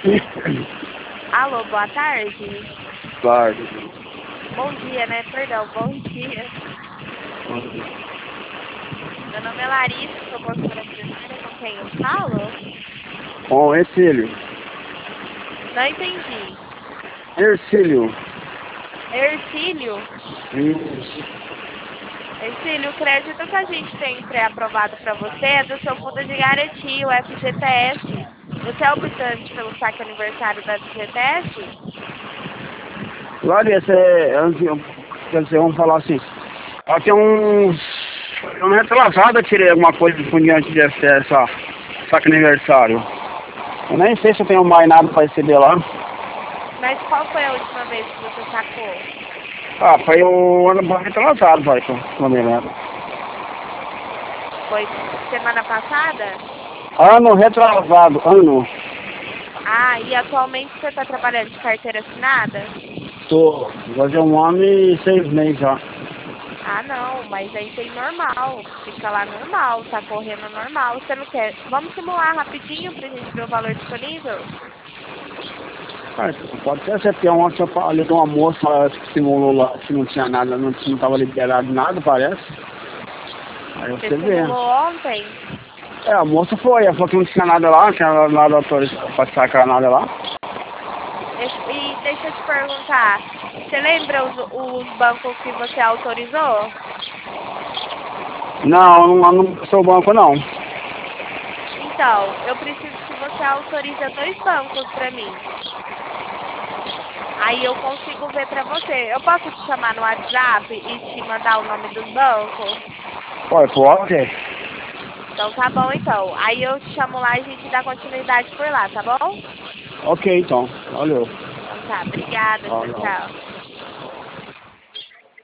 Alô, boa tarde. Claro. Bom dia, né? Perdão, bom dia. Meu nome é Larissa, sou consultora financeira, com quem eu falo? Com Ercílio. Não entendi. Ercílio. Ercílio? Isso. Ercílio, o crédito que a gente tem pré-aprovado para você é do seu fundo de garantia, o FGTS. Você é optante pelo saque aniversário da FGTS? Larissa, quer dizer, vamos falar assim. Ela tem um retrasado, eu tirei alguma coisa de fundante de acesso, ó. Saque aniversário. Eu nem sei se eu tenho mais nada para receber lá. Mas qual foi a última vez que você sacou? Ah, foi o ano retrasado, vai, que eu não me lembro. Foi semana passada? Ano retrasado, ano. Ah, e atualmente você está trabalhando de carteira assinada? Tô. Vai fazer 1 ano e 6 meses já. Ah, não, mas aí tem normal. Fica lá normal, tá correndo normal. Você não quer? Vamos simular rapidinho pra gente ver o valor disponível? Ah, pode ser você ter ontem eu falei de uma moça lá que simulou lá, que não tinha nada, não estava liberado nada, parece. Aí Você você vê. simulou ontem? É, a moça foi, ela falou que não tinha nada lá, que ela nada autorizado pra sacar nada lá. E deixa eu te perguntar, você lembra os bancos que você autorizou? Não, não sou banco não. Então, eu preciso que você autorize 2 bancos pra mim. Aí eu consigo ver pra você. Eu posso te chamar no WhatsApp e te mandar o nome dos bancos? Pode? Então tá bom então. Aí eu te chamo lá e a gente dá continuidade por lá, tá bom? Ok, então. Valeu. Então tá, obrigada, tchau, Valeu. tchau.